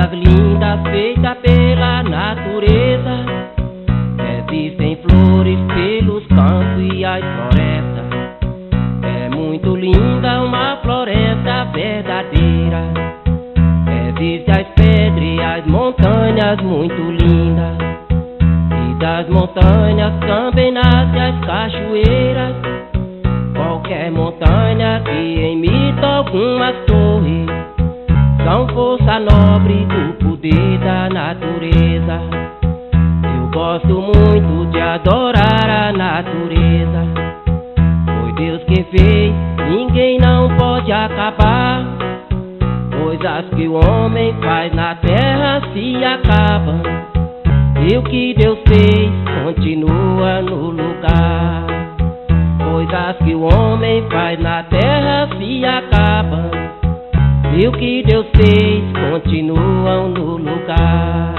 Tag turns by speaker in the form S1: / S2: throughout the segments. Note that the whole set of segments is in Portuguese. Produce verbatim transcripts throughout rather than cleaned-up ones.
S1: coisas lindas feitas pela natureza. Existem flores pelos campos e as florestas. É muito linda uma floresta verdadeira. Existem as pedras e as montanhas muito lindas. E das montanhas também nascem as cachoeiras. Qualquer montanha que imita algumas torres são força nobre do poder da natureza. Eu gosto muito de adorar a natureza. Foi Deus que fez, ninguém não pode acabar. Coisas que o homem faz na terra se acabam, e o que Deus fez continua no lugar. Coisas que o homem faz na terra se acabam, e o que Deus fez continuam no lugar.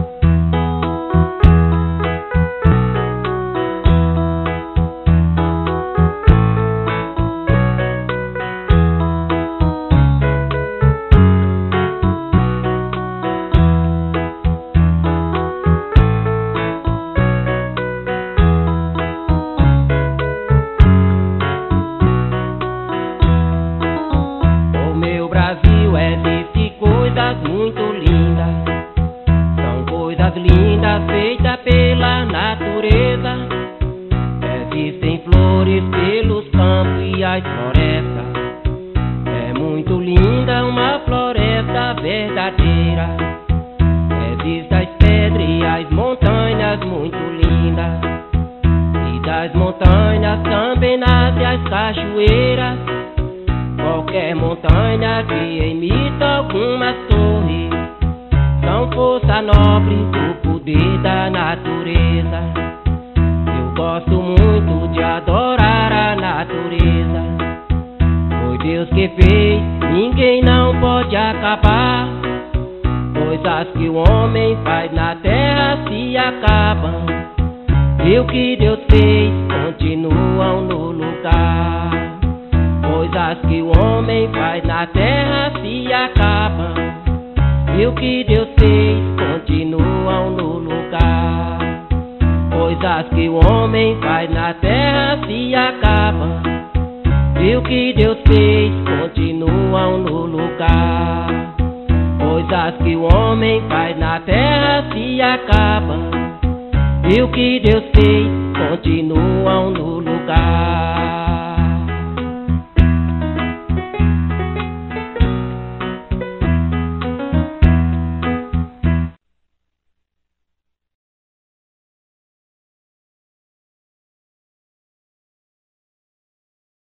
S1: Muito lindas, são coisas lindas feitas pela natureza. Existem flores pelos campos e as florestas. É muito linda uma floresta verdadeira. Existem as pedras e as montanhas muito lindas. E das montanhas também nascem as cachoeiras. Qualquer montanha que imita algumas torres são força nobre do poder da natureza. Eu gosto muito de adorar a natureza. Foi Deus que fez, ninguém não pode acabar. Coisas que o homem faz na terra se acabam, e o que Deus fez continuam no lugar. Coisas que o homem faz na terra se acabam, e o que Deus fez continuam no lugar. Coisas que o homem faz na terra se acabam, e o que Deus fez continuam no lugar. Coisas que o homem faz na terra se acabam, e o que Deus fez continuam no lugar.